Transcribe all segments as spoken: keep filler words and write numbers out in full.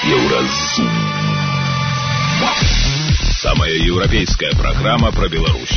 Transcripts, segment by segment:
Еўразум. Самая еўрапейская праграма пра Беларусь.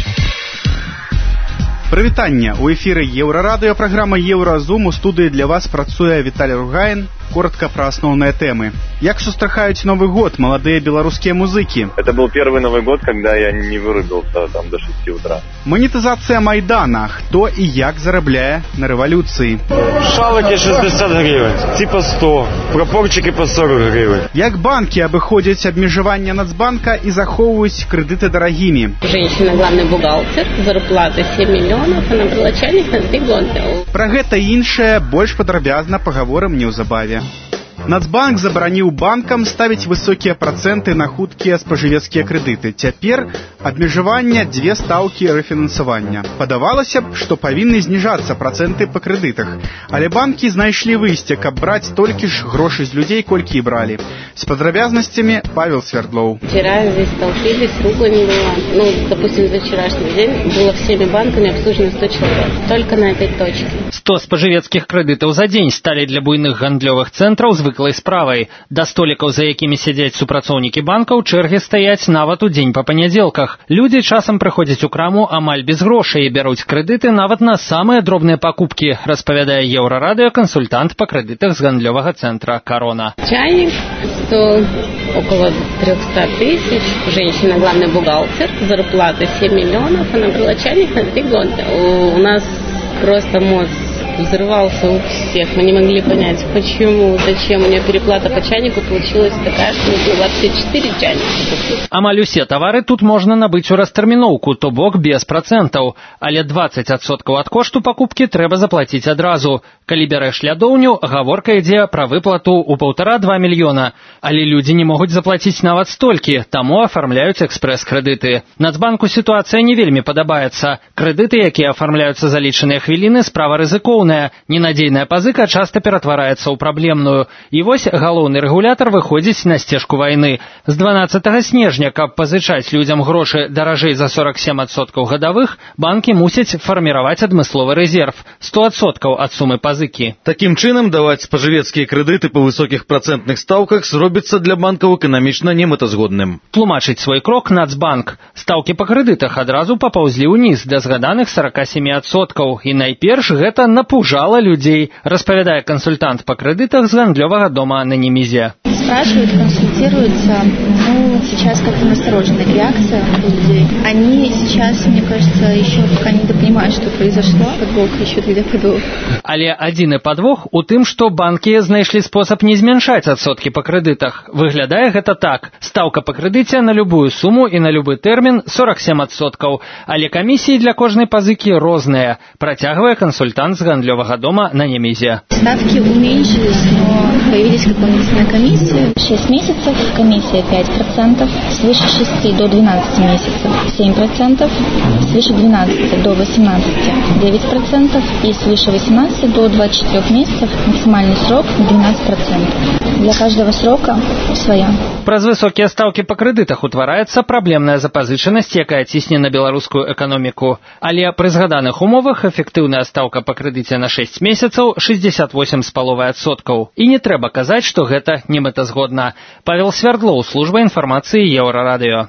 Прывітанне! У эфіры Еўрарадыё, праграма Еўразум. У студыі для вас працуе Віталій Ругаін. Коротко про основные темы. Як сустрахаюць Новый год молодые белорусские музыки? Это был первый Новый год, когда я не вырубился там до шести утра. Монетизация Майдана. Кто и як зарабляе на революции? Шалоки шестьдесят гривен, типа сто, пропорчики по сорок гривен. Як банки обыходят обмежевание Нацбанка и захоўваюць кредиты дорогими? Женщина главный бухгалтер, зарплата семь миллионов, она была чайник на три года. Про гэта і іншае больш падрабязна паговорым неўзабаве. Нацбанк забараніў банкам ставіць высокія працэнты на хуткія спажывецкія крэдыты. Цяпер абмежавання дзве стаўкі рэфінансавання. Падавалася б, што павінны зніжацца працэнты па крэдытах, але банкі знайшлі выйсце, каб браць толькі ж грошы з людзей, колькі і бралі. С падрабязнасцямі Павел Свердлоў. Вчера здесь столкнулись, рубля не было. Ну, допустим, за вчерашний день было всеми банками обслужено сто человек. Только на этой точке. сто спажывецкіх крэдытаў за дзень сталі для буйных гандлёвых цэнтраў звыклай справай. Да столікаў, за якімі сядзяць супрацоўнікі банкаў, чэргі стаяць нават у дзень па панядзелках. Людзі часам прыходзяць у краму амаль без грошай і бяруць крэдыты нават на самыя дробныя пакупкі, распавядае Еўрарадыё кансультант па крэдытах з гандлёвага цэнтра «Корона». Чайник стоил около триста тысяч. Женщина главный бухгалтер, зарплата семь миллионов, она брала чайник на три года. У нас просто мозг взрывался у всех. Мы не могли понять, почему, зачем. У нее переплата по чайнику получилась такая, что нужно двадцать четыре чайника. Амаль усе тавары тут можна набыць у растэрміноўку, то бок без працэнтаў. Але двадцать адсоткаў ад кошту пакупкі трэба заплаціць адразу. Калі бярэш лядоўню, гаворка ідзе пра выплату ў паўтара-два мільёна. Але людзі не могуць заплаціць нават столькі, таму афармляюць экспрэс-крэдыты. Нацбанку сітуацыя не вельмі падабаецца. Крэдыты, якія афармляюцца за лічаныя хвіліны, справа рызыкоўная. Ненадзейная пазыка часта ператвараецца ў праблемную. І вось галоўны рэгулятар выходзіць на сцежку вайны. З дванаццатага снежня, каб пазычаць людзям грошы даражэй за сорок сем адсоткаў гадавых, банкі мусяць фарміраваць адмысловы рэзерв – сто адсоткаў ад сумы пазыкі. Такім чынам, даваць спажывецкія крэдыты па высокіх працэнтных стаўках зробіцца для банкаў эканамічна немэтазгодным. Тлумачыць свой крок Нацбанк. Стаўкі па крэдытах адразу папаўзлі ўніз да згаданых сорок сем адсоткаў. І найперш гэта напужала людей, распавядае кансультант по кредитах с гандлёвага дома на Немизе. Спрашивают, консультируются. Ну, сейчас как-то настороженная реакция у людей. Они сейчас, мне кажется, еще пока не допонимают, что произошло. Подвох, еще две подвох. Але адзіны падвох у тым, што банкі знайшлі спосаб не змяншаць адсоткі па крэдытах. Выглядае гэта так. Стаўка па крэдыце на любую суму і на любы тэрмін сорок сем адсоткаў. Але камісіі для кожнай пазыкі розныя, працягвае кансультант з гандлёвага дома на Немизе. Ставки уменьшились, но появились дополнительные комиссии. шесть месяцев комиссия пять процентов, свыше шести до двенадцати месяцев семь процентов, свыше двенадцати до восемнадцати девять процентов и свыше восемнадцати до двадцати четырёх месяцев максимальный срок двенадцать процентов. Для каждого срока своя. Праз высокія стаўкі па крэдытах утвараецца праблемная запазычанасць, якая цісне на беларускую эканоміку. Але пры згаданых умовах эфектыўная стаўка па крэдыце на шэсць месяцаў шэсцьдзесят восемь з паловай адсоткаў. І не трэба казаць, што гэта немэтазгодна. Павел Свердлоў, служба інфармацыі Еўрарадыё.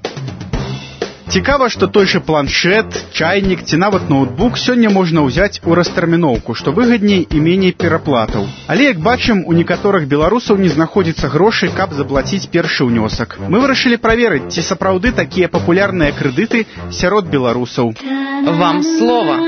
Цікава, што той же планшет, чайнік ці нават ноутбук сёння можна ўзяць у растэрміноўку, што выгадней і меней пераплатаў. Але, як бачым, у некаторых беларусаў не знаходзіцца грошы, каб заплаціць першы ўнёсак. Мы вырашылі праверыць, ці сапраўды такія папулярныя крэдыты сярод беларусаў. Вам слова.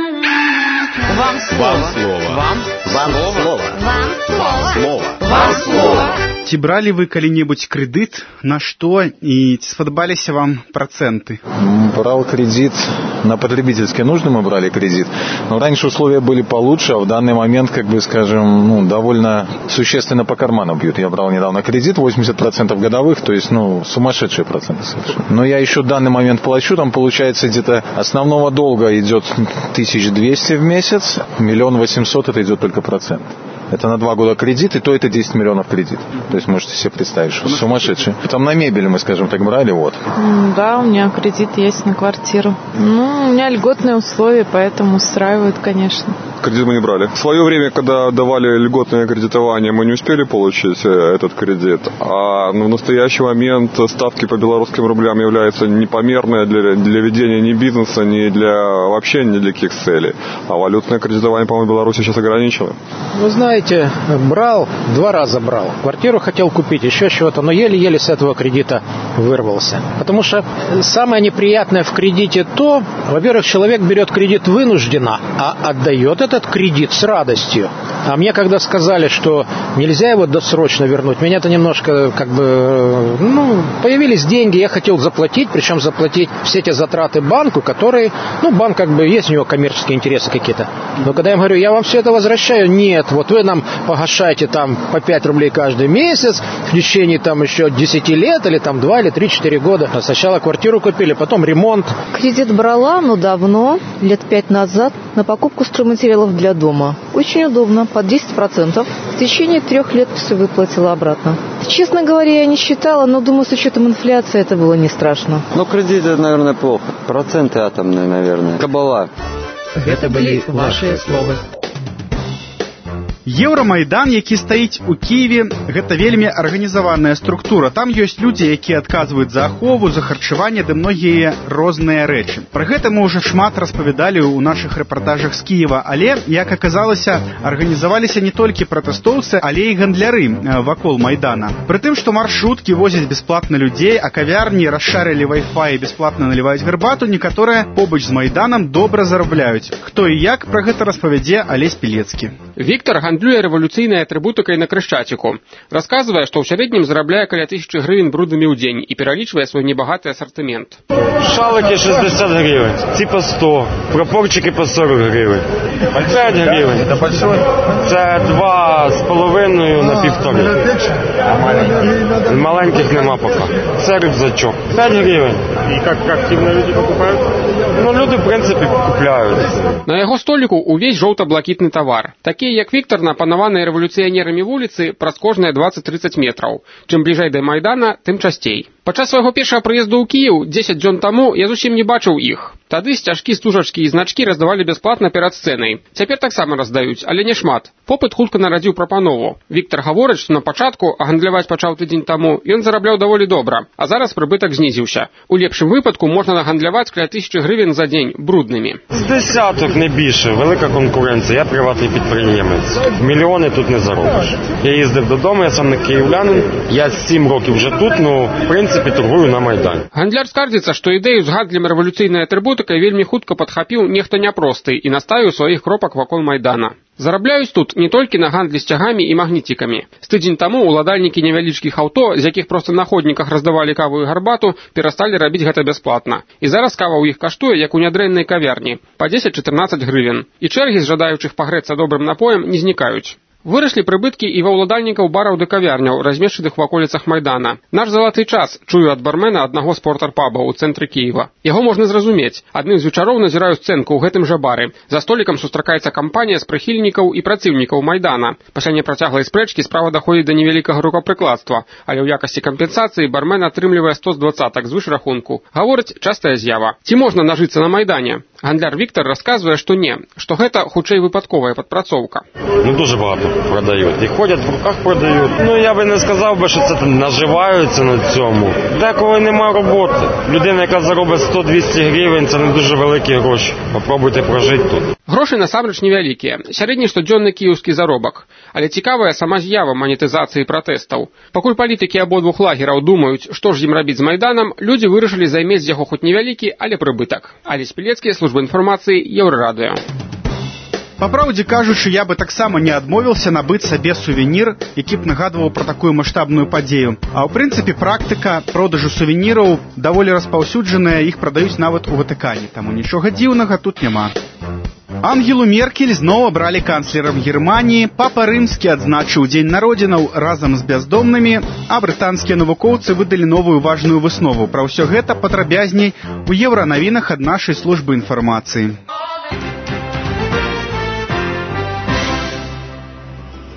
Вам слова. Вам слова. Вам слова. Вам слова. Вам слова. Ці бралі вы калі-небудзь крэдыт, на што і ці спадабаліся вам працэнты? Брал кредит, на потребительские нужды мы брали кредит, но раньше условия были получше, а в данный момент, как бы скажем, ну, довольно существенно по карманам бьют. Я брал недавно кредит, восемьдесят процентов годовых, то есть, ну, сумасшедшие проценты совершенно. Но я еще в данный момент плачу, там получается где-то основного долга идет тысяча двести в месяц, миллион восемьсот это идет только процент. Это на два года кредит, и то это десять миллионов кредит. То есть можете себе представить, что сумасшедший. Там на мебель мы, скажем так, брали, вот. Да, у меня кредит есть на квартиру. Ну, у меня льготные условия, поэтому устраивают, конечно. кредит мы не брали. В свое время, когда давали льготное кредитование, мы не успели получить этот кредит. А в настоящий момент ставки по белорусским рублям являются непомерные для, для ведения ни бизнеса, ни для вообще ни для каких целей. А валютное кредитование, по-моему, в Беларуси сейчас ограничено. Вы знаете, брал, два раза брал. Квартиру хотел купить, еще чего-то, но еле-еле с этого кредита вырвался. Потому что самое неприятное в кредите то, во-первых, человек берет кредит вынужденно, а отдает этот кредит с радостью. А мне когда сказали, что нельзя его досрочно вернуть, меня-то немножко как бы, ну, появились деньги, я хотел заплатить, причем заплатить все эти затраты банку, которые, ну, банк как бы, есть у него коммерческие интересы какие-то. Но когда я им говорю, я вам все это возвращаю, нет, вот вы нам погашаете там по пять рублей каждый месяц, в течение там еще десять лет, или там два, или три-четыре года. Сначала квартиру купили, потом ремонт. Кредит брала, но давно, лет пять назад, на покупку стройматериалов для дома. Очень удобно, под десять процентов. В течение трех лет все выплатила обратно. Честно говоря, я не считала, но думаю, с учетом инфляции это было не страшно. Ну, кредит, это, наверное, плохо. Проценты атомные, наверное. Кабала. Это были ваши словы. Еўрамайдан, які стаіць у Кіеве, гэта вельмі арганізаваная структура. Там ёсць людзі, якія адказваюць за ахову, за харчаванне ды многія розныя рэчы. Пра гэта мы ўжо шмат распавядалі ў нашых рэпартажах з Кіева, але, як аказалася, арганізаваліся не толькі пратэстоўцы, але і гандляры вакол Майдана. Прытым, што маршруткі возяць бясплатна людзей, а кавярні расшарылі вай-фай і бясплатна наліваюць гарбату, некаторыя побач з Майданам добра зарабляюць. Хто і як, пра гэта распавядзе Алесь Пілецкі. Віктор гандлюе рэвалюцыйнай атрыбутыкай на Крышчаціку. Расказвае, што ў сярэднім зарабляе каля тысячы гривен бруднымі ў дзень і пералічвае свой небагаты асартымент. Шалики шестьдесят гривен, типа сто, прапорчики по сорок гривен, пять гривен. Это большой? Це два з половиною на півтори. Маленьких нема пока. Це рюкзачок. пять гривен. І як активно люди покупають? Ну, люди, в принципі, купляють. На яго століку увесь жоўта-блакітны тавар. Такія, як Віктор, напанаваныя рэвалюцыянерамі вуліцы праз кожныя двадцать-тридцать метраў. Чым бліжэй да Майдана, тым часцей. Падчас свайго першага прыезду ў Кіеў дзесяць дзён таму я зусім не бачыў іх. Тады сцяжкі, стужачкі і значкі раздавалі бясплатна перад сцэнай. Цяпер таксама раздаюць, але не шмат. Попыт хутка нарадзіў прапанову. Віктор гаворыць, што на пачатку, а гандляваць пачаў тыдзень таму, ён зарабляў даволі добра, а зараз прыбытак знізіўся. У лепшым выпадку можна нагандляваць каля тысячы гривен за дзень бруднымі. З десяток, не більше. Велика конкуренція. Я приватний підприємець. Мільйони тут не заробиш. Я їздив додому, я сам не київлянин. Я сім років вже тут, ну, в принципі, торгую на Майдані. Гандляр скардзіцца, што ідэю з гандлем рэвалюцыйнай атрыбутыкай вельмі хутка падхапіў нехта няпросты і наставіў сваіх кропак вакол Майдана. Зарабляюць тут не толькі на гандлі сцягамі і магнітикамі. З тыдзень таму уладальнікі невялічкіх аўто, з якіх проста на ходніках раздавалі каву і гарбату, перасталі рабіць гэта бясплатна. І зараз кава ў іх каштуе, як у нядрэннай кавярні, па дзесяць-чатырнаццаць гривен. І чэргі з жадаючых пагрэцца добрым напоем не знікаюць. Выраслі прыбыткі і ва ўладальнікаў бараў ды кавярняў, размешчаных у ваколіцах Майдана. Наш залаты час, чую ад бармена аднаго з портар-паба ў цэнтры Кіева. Яго можна зразумець. Адным з вечароў назіраю сцэнку ў гэтым жа бары. За столікам сустракаецца кампанія з прыхільнікаў і працыўнікаў Майдана. Пасля непрацяглай спрэчкі справа даходзіць да невялікага рукапрыкладства, але ў якасці кампенсацыі бармен атрымлівае сто з дваццатак звыш рахунку. Гаворыць, частая з'ява. Ці можна нажыцца на Майдане? Гандляр Віктор расказвае, што не, што гэта хутчэй выпадковая падпрацоўка. Ну, дуже багато продають. І ходять в руках продають. Ну, я би не сказав би, що це наживаються на цьому. Деколи немає роботи. Людина, яка заробить сто-двісті гривень, це не дуже великі гроші. Попробуйте прожити тут. Грошы насамрэч невялікія. Сярэдні штодзённы кіеўскі заробак. Але цікавая сама з'ява манетызацыі пратэстаў. Пакуль палітыкі абодвух лагераў думаюць, што ж ім рабіць з Майданам, людзі вырашылі займець з яго хоць невялікі, але прыбытак. Алесь Пілецкі, служба інфармацыі, Еўрарадыё. Па праўдзе кажучы, я бы таксама не адмовіўся набыць сабе сувенір, які б нагадваў пра такую маштабную падзею. А ў прынцыпе практыка продажу сувеніраў даволі распаўсюджаная, іх прадаюць нават у Ватыкане, таму нічога дзіўнага тут няма. Ангелу Меркель зноў абралі канцлерам Германіі, папа рымскі адзначыў дзень народзінаў разам з бяздомнымі, а брытанскія навукоўцы выдалі новую важную выснову. Пра ўсё гэта падрабязней у еўранавінах ад нашай службы інфармацыі.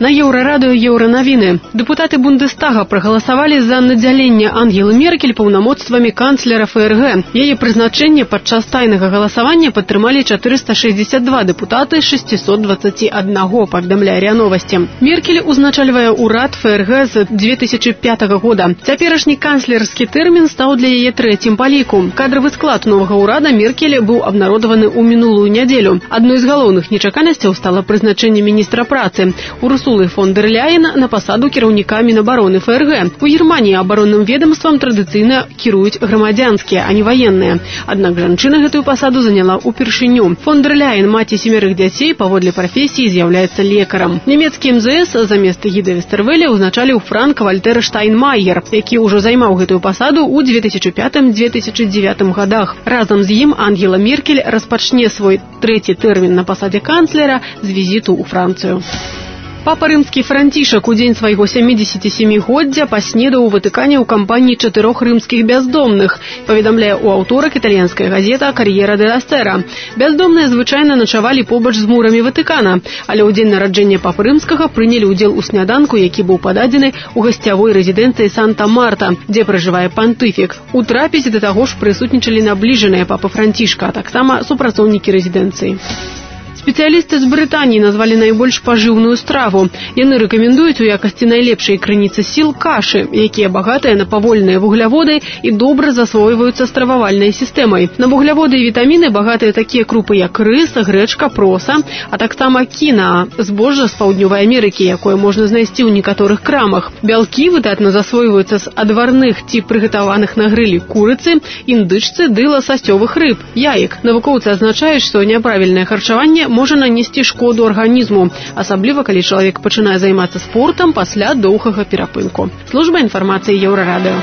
На Еўрарадыё Еўранавіны. Дэпутаты Бундестага прагаласавалі за надзяленне Ангелы Меркель паўнамоцтвамі канцлера ФРГ. Яе прызначэнне падчас тайнага галасавання падтрымалі чатырыста шэсцьдзесят два дэпутаты з шестисот двадцати одного, паведамляе РИА Новости. Меркель узначальвае ўрад ФРГ з две тысячи пятого года. Цяперашні канцлерскі тэрмін стаў для яе трэцім па ліку. Кадравы склад новага ўрада Меркель быў абнародаваны ў мінулую нядзелю. Адной з галоўных нечаканасцяў стала прызначэнне міністра працы Урсулы фон дер Ляйен на пасаду кіраўніка Мінабароны ФРГ. У Германії абаронным ведомствам традыцыйна кіруюць грамадзянскія, а не ваенныя. Аднак жанчына гэтую пасаду заняла ўпершыню. Фон дер Ляйен, маці семерых дзяцей, паводле прафесіі з'яўляецца лекарам. Нямецкі эм зэ эс замест Гіды Вестервеля узначаліў Франк Вальтер Штайнмайер, які ўжо займаў гэтую пасаду ў две тысячи пятым — две тысячи девятым годах. Разам з ім Ангела Меркель распачне свой трэці тэрмін на пасадзе канцлера з візіту ў Францыю. Папа рымскі Францішак у дзень свайго сямідзесяцісямігоддзя паснедаў у Ватыкане ў кампаніі чатырох рымскіх бяздомных, паведамляе ў аўторак італьянская газета «Кар'ера деля Сера». Бяздомныя звычайна начавалі побач з мурамі Ватыкана, але ў дзень нараджэння папы рымскага прынялі ўдзел у сняданку, які быў пададзены ў гасцявой рэзідэнцыі Санта-Марта, дзе пражывае пантыфік. У трапезе да таго ж прысутнічалі набліжаныя папы Францішка, а таксама супрацоўнікі рэзідэнцыі. Спецыялісты з Брытаніі назвалі найбольш пажыўную страву. Яны рэкамендуюць у якасці найлепшай крыніцы сіл кашы, якія багатыя на павольныя вугляводы і добра засвойваюцца стрававальнай сістэмай. На вугляводы і вітаміны багатыя такія крупы, як рыс, грэчка, проса, а таксама кінаа, збожжа з Паўднёвай Амерыкі, якое можна знайсці ў некаторых крамах. Бялкі выдатна засвойваюцца з адварных ці прыгатаваных на грылі курыцы, індычцы ды ласасёвых рыб, яек. Навукоўцы адзначаюць, што няправільнае харчаванне можа нанесці шкоду арганізму, асабліва калі чалавек пачынае займацца спортам пасля доўгага перапынку. Служба інфармацыі Еўрарадыё.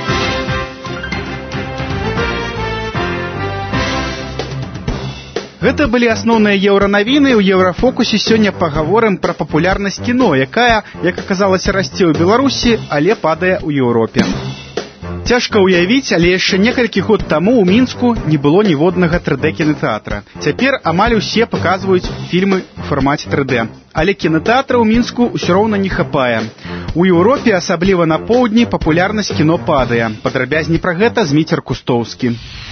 Гэта былі асноўныя еўранавіны. У Еўрафокусе сёння пагаворым пра папулярнасць кіно, якая, як аказалася, расце ў Беларусі, але падае ў Еўропе. Цяжка ўявіць, але яшчэ некалькі год таму ў Мінску не было ніводнага тры дэ кінотэатра. Цяпер амаль усе паказваюць фільмы ў фармаце тры дэ. Але кінотэатра ў Мінску ўсё роўна не хапае. У Еўропе, асабліва на поўдні, папулярнасць кіно падае. Падрабязней пра гэта Зміцер Кустоўскі.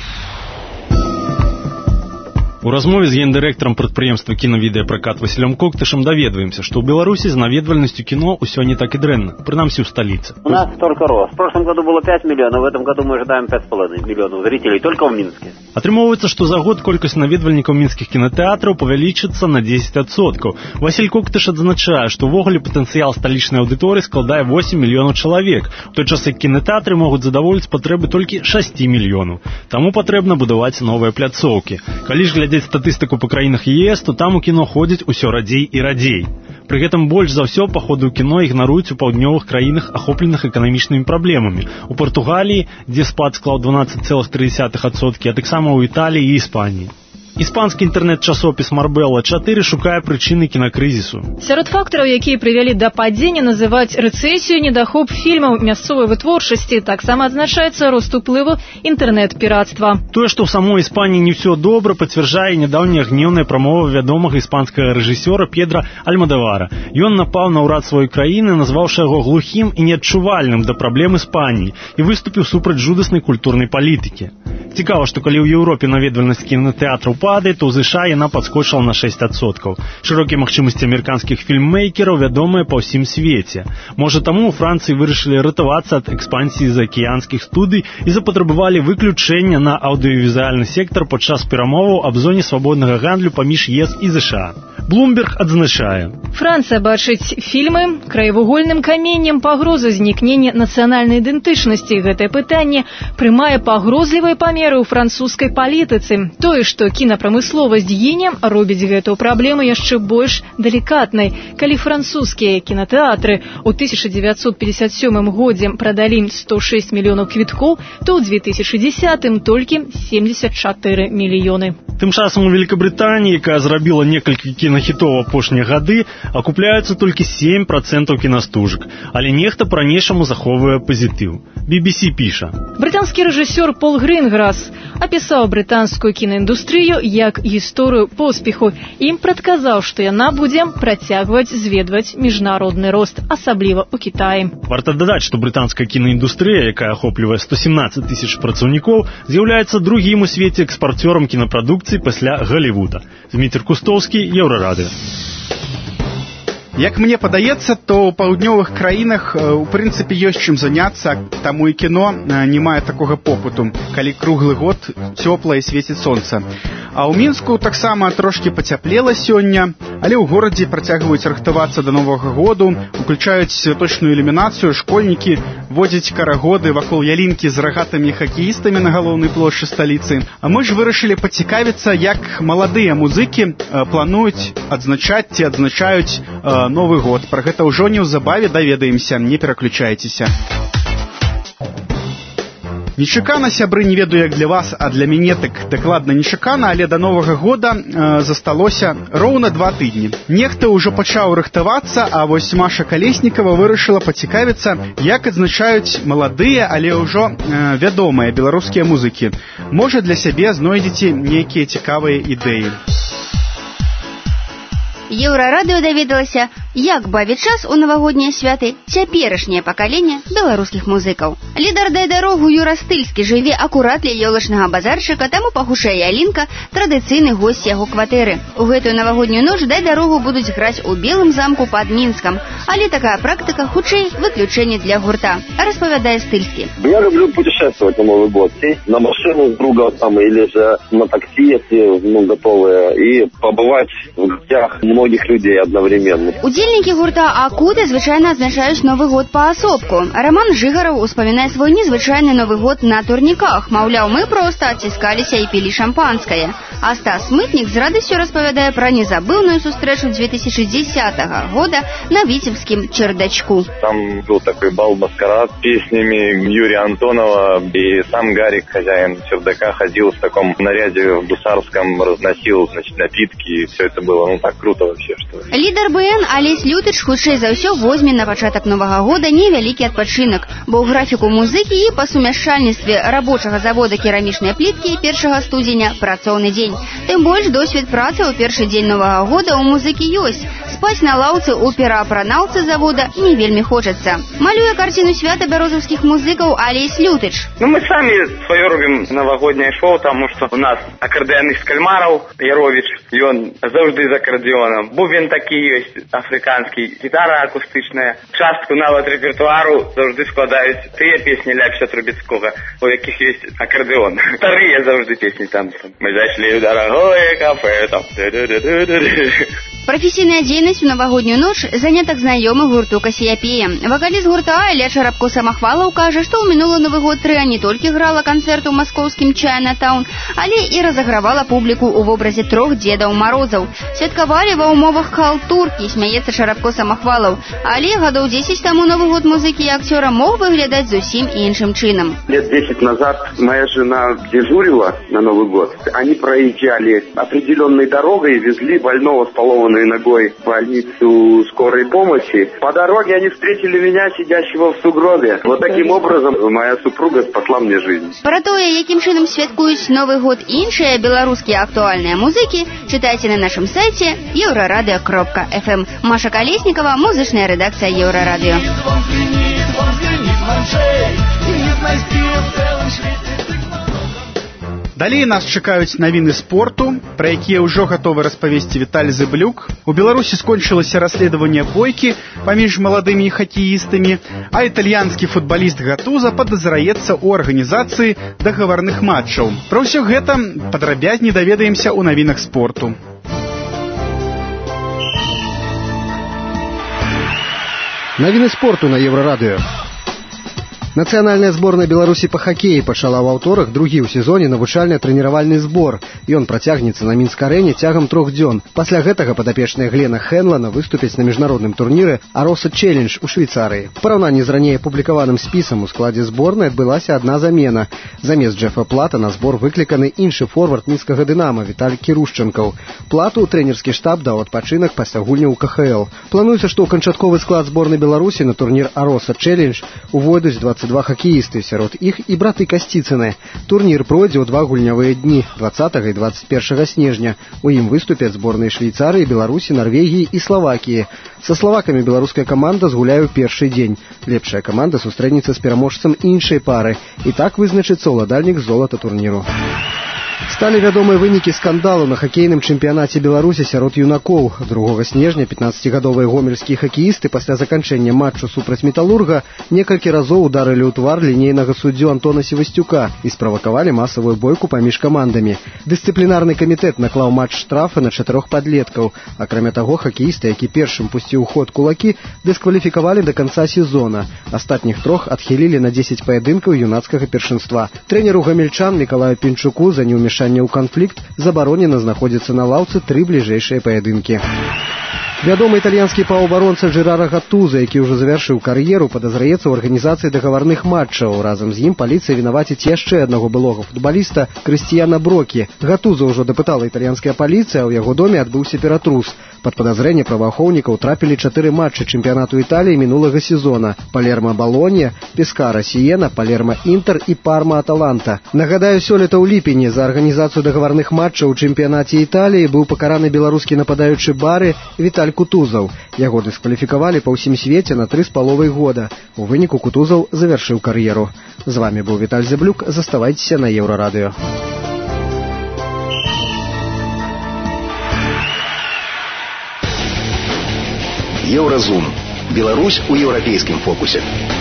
У размове з гендырэктарам прадпрыемства кінавідэапракат Васілём Коктышам даведваемся, што ў Беларусі з наведвальнасцю кіно ўсё не так і дрэнна, прынамсі ў сталіцы. У нас только рост. В прошлом году было пять миллионов, в этом году мы ожидаем пять с половиной миллионов зрителей только в Минске. Атрымоўваецца, што за год колькасць наведвальнікаў мінскіх кінотэатраў павялічыцца на дзесяць адсоткаў. Васіль Коктыш адзначае, што ўвогуле патэнцыял сталічнай аўдыторыі складае восемь мільёнаў чалавек, у той час як кінотэатры могуць задаволіць патрэбы толькі шасці мільёнаў. Таму патрэбна будаваць новыя пляцоўкі. Калі ж глядзець статыстыку па краінах е эс, то там у кіно ходзяць усё радзей і радзей. Пры гэтым больш за ўсё паходы ў кіно ігнаруюць у паўднёвых краінах, ахопленых эканамічнымі праблемамі. У Партугаліі, дзе спад склаў дванаццаць цэлых тры дзесятых адсотка, а таксама ў Італіі і Іспаніі. Іспанскі інтэрнэт-часопіс Марбелла чатыры шукае прычыны кінакрызісу. Сярод фактараў, якія прывялі да падзення, называць рэцэсію, недахоп фільмаў, мясцовай вытворчасці, таксама адзначаецца рост уплыву інтэрнэт-піратства. Тое, што ў самой Іспаніі не ўсё добра, пацвярджае нядаўняя гнеўная прамова вядомага іспанскага рэжысёра Педра Альмадавара. Ён напаў на ўрад сваёй краіны, назваўшы яго глухім і неадчувальным да праблем Іспаніі і выступіў супраць жудаснай культурнай палітыкі. Цікава, што калі ў Еўропе наведвальнасць кінотэатраў падае, то ў ЗША яна падскочыла на шэсць адсоткаў. Шырокія магчымасці амерыканскіх фільммейкераў вядомыя па ўсім свеце. Можа, таму ў Францыі вырашылі ратавацца ад экспансіі заакіянскіх студый і запатрабавалі выключэння на аўдыёвізуальны сектар падчас перамоваў аб зоне свабоднага гандлю паміж ЕС і ЗША. Блумберг адзначае. Францыя бачыць фільмы краевугольным каменем пагрозы знікнення нацыянальнай ідэнтычнасці. Гэтае пытанне прымае пагрозлівыя памеры ў французскай палітыцы. Тое, што кінапрамысловасць гіне, робіць гэту праблему яшчэ больш далікатнай. Калі французскія кінотэатры ў тысяча дзевяцьсот пятьдесят сёмым годзе прадалі сто шэсць мільёнаў квіткоў, то ў две тысячи десятым толькі семьдесят чатыры мільёны. Тым часам у Великабрытаніі, якая зрабіла некалькі кінахітоў апошнія гады, акупляюцца толькі сем працэнтаў кінастужак, але нехта па-ранейшаму захоўвае пазітыў. би би си піша. Брытанскі рэжысёр Пол Грынграсс апісаў брытанскую кінаіндустрыю як гісторыю поспеху. Ім прадказаў, што яна будзе працягваць зведваць міжнародны рост, асабліва ў Кітаі. Варта дадаць, што брытанская кінаіндустрыя, якая ахоплівае сто семнадцаць тысяч працаўнікоў, з'яўляецца другім у свеце экспарцёрам кінапрадукцыі пасля Галівуда. Зміцер Кустоўскі, Еўрарадыё. Як мне падаецца, то ў паўднёвых краінах у прынцыпе ёсць чым заняцца, таму і кіно не мае такога попыту, калі круглы год цёпла і свеціць сонца. А ў Мінску таксама трошкі пацяплела сёння, але ў горадзе працягваюць рыхтавацца да Новага году, уключаюць святочную ілюмінацыю, школьнікі водзяць карагоды вакол ялінкі з рагатымі хакеістамі на галоўнай плошчы сталіцы. А мы ж вырашылі пацікавіцца, як маладыя музыкі плануюць адзначаць ці адзначаюць Новы год. Пра гэта ўжо неўзабаве даведаемся, не пераключайцеся. Нечакана, сябры, не ведаю, як для вас, а для мяне так дакладна нечакана, але да Новага года э, засталося роўна два тыдні. Нехта ўжо пачаў рыхтавацца, а вось Маша Калеснікава вырашыла пацікавіцца, як адзначаюць маладыя, але ўжо э, вядомыя беларускія музыкі. Можа, для сябе знойдзеце нейкія цікавыя ідэі. Еўрарадыё даведалася, як бавіць час у навагоднія святы цяперашняе пакаленне беларускіх музыкаў. Лідар «Дай дарогу» Юра Стыльскі жыве акурат ля ёлачнага базарчыка, таму пахушая ялінка традыцыйны госць яго кватэры. У гэтую навагоднюю ноч «Дай дарогу» будуць граць у Белым замку пад Мінскам, але такая практыка хутчэй выключэнне для гурта, распавядае Стыльскі. Я люблю путешествовать на Новый год, сесть на машину с другом там, или же на такси, если ну, готовые, и побывать в гостях многих людей одновременно. Удзельнікі гурта «Акуды» звычайна адзначаюць Новы год паасобку. Роман Жыгараў успамінае свой незвычайны Новы год на турніках. Маўляў, мы проста адціскаліся і пілі шампанскае. А Стас Мытнік з радасцю распавядае пра незабыўную сустрэчу две тысячи десятого года на Витебском чердачку. Там был такой бал-маскарад с песнями Юрия Антонова, и сам Гарик, хозяин чердака, ходил в таком наряде в гусарском, разносил, значит, напитки, и все это было, ну, так круто вообще, что... Лідар БН Алесь Лютыч хутчэй за ўсё возьме на пачатак Новага года невялікі адпачынак, бо ў графіку музыкі і па сумяшчальніцтве рабочага завода керамічнай пліткі першага студзеня працоўны дзень. Тым больш досвед працы ў першы дзень Новага года ў музыкі ёсць. Спаць на лаўцы ў пераапранаўцы завода не вельмі хочацца. Малюе карціну свята бярозаўскіх музыкаў Алесь Лютыч. Ну, мы самі сваё робім навагодняе шоу, таму што у нас акардэоніст Кальмараў Яровіч, ён заўжды з акардэонам. Бубен такі ёсць афрыканскі, гітара акустычная. Частку нават рэпертуару заўжды складаюць тыя песні Ляпіса Трубецкога, у якіх ёсць акардэон. Старыя заўжды песні там. Мы зайшлі ў дарагое кафе, там. Прафесійная дзейнасць у навагоднюю ноч занятак знаёмых гурту Касіяпея. Вакаліст гурта Ілля Шарабко-Самахвалаў кажа, што ў мінулы Новы год трыа не толькі грала канцэрт у маскоўскім Чайнатаун, але і разагравала публіку ў вобразе трох дзедаў Марозаў. Святкавалі ва ўмовах халтуркі, смяецца Шарабко-Самахвалаў. Але гадоў дзесяць таму Новы год музыкі і акцёра мог выглядаць зусім іншым чынам. Лет десять назад моя жена дежурила на Новый год. Они проезжали определенной дорогой и везли больного с поломанной ногой в больницу скорой помощи. По дороге они встретили меня, сидящего в сугробе. Вот таким образом моя супруга спасла мне жизнь. Пра тое, якім чынам святкуюць Новы год іншыя беларускія актуальныя музыкі, чытайце на нашым сайце еўрарадыё кропка эф эм. Маша Калеснікава, музычная рэдакцыя Еўрарадыё. Далей нас чакаюць навіны спорту, пра якія ўжо гатовы распавесці Віталь Зыблюк. У Беларусі скончылася расследаванне бойкі паміж маладымі хакеістамі, а італьянскі футбаліст Гатуза падазраецца ў арганізацыі дагаварных матчаў. Пра ўсё гэта падрабязней даведаемся ў навінах спорту. Навіны спорту на Еўрарадыё. Нацыянальная зборная Беларусі па хакеі пачала ў аўторак другі ў сезоне навучальна-трэніравальны збор. Ён працягнецца на Мінск-арэне цягам трох дзён. Пасля гэтага падапечная Глена Хэнлана выступіць на міжнародным турніры «Ароса Челлендж» у Швейцарыі. У параўнанні з раней апублікаваным спісам у складзе зборнай адбылася адна замена. Замест Джефа Плата на збор выкліканы іншы форвард мінскага «Дынама» Віталь Кірушчанкаў. Плату трэнерскі штаб даў адпачынак пасля гульняў у ка ха эл. Плануецца, што ў канчатковы склад зборнай Беларусі на турнір «Ароса Челлендж» увойдуць дваццаць двадцать два хакеісты, сярод іх і браты Касціцыны. Турнір пройдзе ў два гульнявыя дні двадцатага і двадцать першага снежня. У ім выступяць зборныя Швейцарыі, Беларусі, Нарвегіі і Славакіі. Са славакамі беларуская каманда згуляе ў першы дзень. Лепшая каманда сустрэнецца з пераможцам іншай пары. І так вызначыцца ўладальнік золата турніру. Сталі вядомыя вынікі скандалу на хакейным чэмпіянаце Беларусі сярод юнакоў. другога снежня пятнаццацігадовыя гомельскія хакеісты пасля заканчэння матчу супраць Металлурга некалькі разоў ударылі ў твар лінейнага суддзю Антона Севастюка і справакавалі масавую бойку паміж камандамі. Дысцыплінарны камітэт наклаў матч штрафы на чатырох падлеткаў. Акрамя таго, хакеіста, які першым пусціў у ход кулакі, дыскваліфікавалі да канца сезона. Астатніх трох адхілілі на дзесяць паядынкаў юнацкага першынства. Трэнеру гамельчан Мікалаю Пінчуку за неўмешанне ў канфлікт забаронена знаходзіцца на лаўцы тры бліжэйшыя паядынкі. Вядомы італьянскі паўабаронца Джерара Гатуза, які ўжо завяршыў кар'еру, падазраецца ў арганізацыі дагаварных матчаў. Разам з ім паліцыя вінаваціць яшчэ аднаго былога футбаліста Крыстіяна Брокі. Гатуза ўжо дапытала італьянская паліцыя, а ў яго доме адбыўся ператрус. Пад падазрэнне праваахоўнікаў трапілі чатыры матчы чэмпіянату Італіі мінулага сезона: Палерма-Балонья, Пескара-Сіена, Палерма-Інтер і Парма-Аталанта. Нагадаю, сёлета ў ліпені за арганізацыю дагаварных матчаў у чэмпіянаце Італіі быў пакараны беларускі нападаючы Бары Віталь Кутузаў. Яго дыскваліфікавалі па ўсім свеце на тры з паловай года. У выніку Кутузаў завяршыў кар'еру. З вамі быў Віталь Зяблюк. Заставайцеся на Еўрарадыё. Еўразум. Беларусь у еўрапейскім фокусе.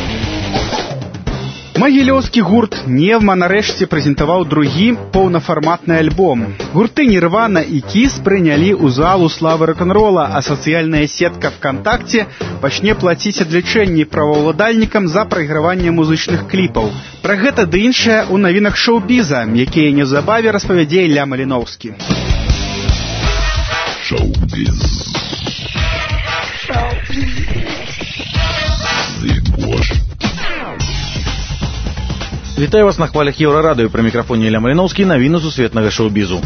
Магілёўскі гурт «Невма» нарэшце прэзентаваў другі поўнафарматны альбом. Гурты «Нірвана» і «Кіс» прынялі ў залу славы рок-н-рола, а сацыяльная сетка ВКонтакте пачне плаціць адлічэнні праваўладальнікам за прайграванне музычных кліпаў. Пра гэта ды іншае ў навінах шоу-біза, якія неўзабаве распавядзе Ілля Маліноўскі. Шоу-біз. Вітаю вас на хвалях Еўрарадыё. Пры мікрафоне Ілля Маліноўскі, навіны сусветнага шоу-бізу.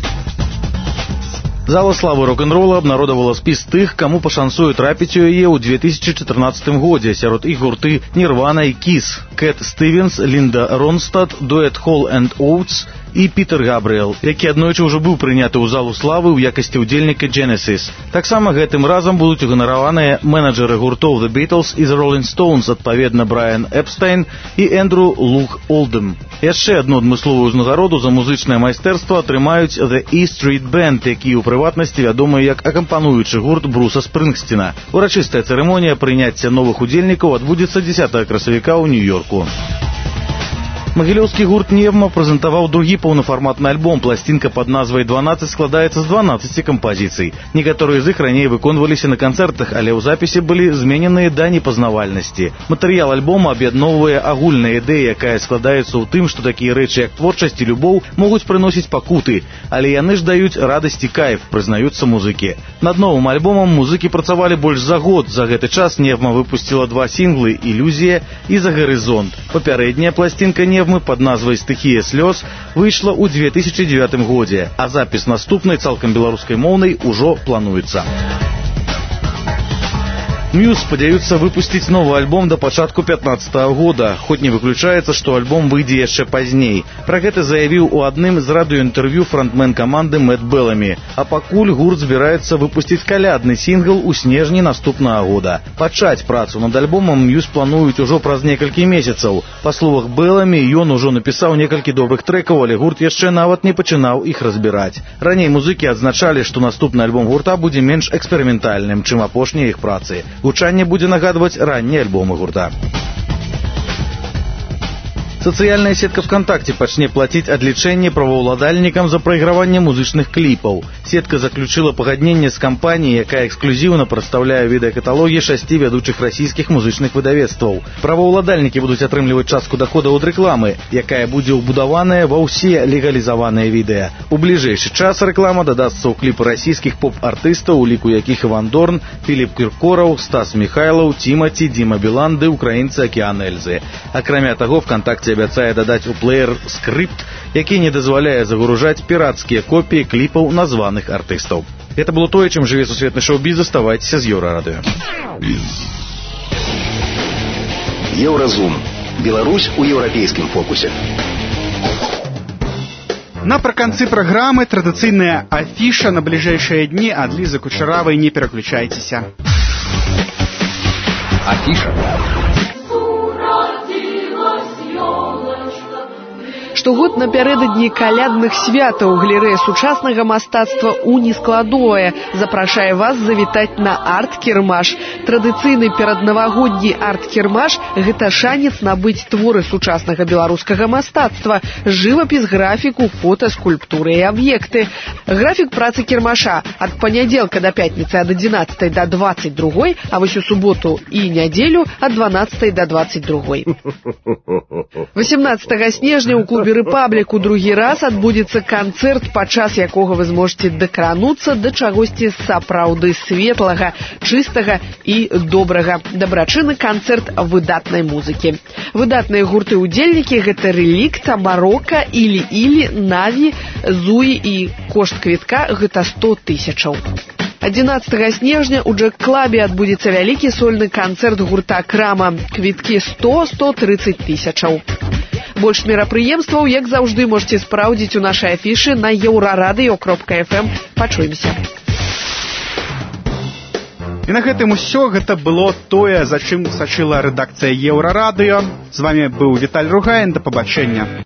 Зала славы рок-н-рола абнародавала спіс тых, каму пашанцуе трапіць у яе ў две тысячы чатырнаццатым годзе. Сярод іх гурты «Нірвана» і «Кіс», Кэт Стывенс, Лінда Ронстад, дуэт «Холл энд Оутс» і Пітер Габрыэл, які аднойчы ўжо быў прыняты ў залу славы ў якасці ўдзельніка Genesis. Таксама гэтым разам будуць уганараваныя менеджеры гуртоў The Beatles і The Rolling Stones, адпаведна Брайан Эпстайн і Эндрю Лук Олдэм. Яшчэ адну адмысловую ўзнагароду за музычнае майстэрства атрымаюць The E Street Band, які ў прыватнасці вядомы як акампануючы гурт Бруса Спрынгсціна. Урачыстая цырымонія прыняцця новых удзельнікаў адбудзецца дзесятага красавіка ў Нью-Йорку. Магілёўскі гурт «Невма» прэзентаваў другі поўнафарматны альбом. Пласцінка пад назвай «дванаццаць» складаецца з дванаццаці кампазіцый. Некаторыя з іх раней выконваліся на канцэртах, але ў запісе былі змененыя да непазнавальнасці. Матэрыял альбома аб'ядноўвае агульная ідэя, якая складаецца ў тым, што такія рэчы, як творчасць і любоў, могуць прыносіць пакуты, але яны ж даюць радасць і кайф, прызнаюцца музыкі. Над новым альбомам музыкі працавалі больш за год. За гэты час «Невма» выпусціла два сінглы «Ілюзія» і «За гарызонт». Папярэдняя пласцінка «Невма» под назвай «Стыхія слёз» выйшла ў две тысячы дзевятым годзе, а запіс наступнай цалкам беларускай моўнай ужо плануецца. Мьюз спадзяюцца выпусціць новы альбом да пачатку пятнаццатага года, хоць не выключаецца, што альбом выйдзе яшчэ пазней. Пра гэта заявіў у адным з радыёінтэрв'ю франтмен каманды Мэт Беламі. А пакуль гурт збіраецца выпусціць калядны сінгл у снежні наступнага года. Пачаць працу над альбомам Мьюз плануюць ужо праз некалькі месяцаў. Па словах Беламі, ён ужо напісаў некалькі добрых трэкаў, але гурт яшчэ нават не пачынаў іх разбіраць. Раней музыкі адзначалі, што наступны альбом гурта будзе менш эксперыментальным, чым апошнія іх працы. Гучанне будзе нагадваць раннія альбомы гурта. Сацыяльная сетка ВКонтакте пачне плаціць адлічэнне праваўладальнікам за прайграванне музычных кліпаў. Сетка заключила пагадненне з кампаніяй, якая эксклюзіўна прадстаўляе відэакаталогі шасці вядучых расійскіх музычных выдавецтваў. Праваўладальнікі будуць атрымліваць частку даходаў ад рэкламы, якая будзе ўбудаваная ва ўсе легалізаваныя відэа. У бліжэйшы час рэклама дадасца ў кліпы расійскіх поп-артыстаў, у ліку якіх Іван Дорн, Філіп Кіркораў, Стас Міхайлаў, Тімаці, Діма Білан ды украінцы Акіан Эльзы. Акрамя таго, ВКонтакте абяцае дадаць у плеер скрипт, які не дазваляе загружаць пірацкія копіі кліпаў названых артыстаў. Гэта было тое, чым жыве сусветны шоу-біз. Заставайцеся з Еўрарадыё. Еўразум. Беларусь у еўрапейскім фокусе. Напрыканцы праграмы традыцыйная афіша на бліжэйшыя дні ад Лізы Кучаравай. Не пераключайцеся. Афіша. Штогод напярэдадні калядных святаў галерэя сучаснага мастацтва «Унискладовая» запрашае вас завітаць на арт-кірмаш. Традыцыйны пераднавагодні арт-кірмаш – гэта шанец набыць творы сучаснага беларускага мастацтва, жывапіс, графіку, фота, скульптуры і аб'екты. Графік працы кірмаша ад панядзелка да пятніцы ад адзінаццатай да дваццаць другой, а вось у суботу і нядзелю ад дванаццатай да дваццаць другой. восемнадцатага снежня ў клубе «Рэпаблік» у другі раз адбудзецца канцэрт, падчас якога вы зможаце дакрануцца да чагосьці сапраўды светлага, чыстага і добрага. Дабрачынны канцэрт выдатнай музыкі. Выдатныя гурты-удзельнікі – гэта «Рэлікт», «Марокка», «Ілі-Ілі», «Наві», «Зуі» і кошт квітка – гэта сто тысячаў. адзінаццатага снежня у Джэк-клабе адбудзецца вялікі сольны канцэрт гурта «Крама». Квіткі сто - сто трыццаць тысячаў. Больш мерапрыемстваў, як заўжды, можете спраўдзіць у нашай афішы на еўрарадыё кропка эф эм. Пачуемся. І на гэтым усё. Гэта было тое, за чым сачыла рэдакцыя Еўрарадыё. З вами быў Віталь Ругаін. Да пабачэння.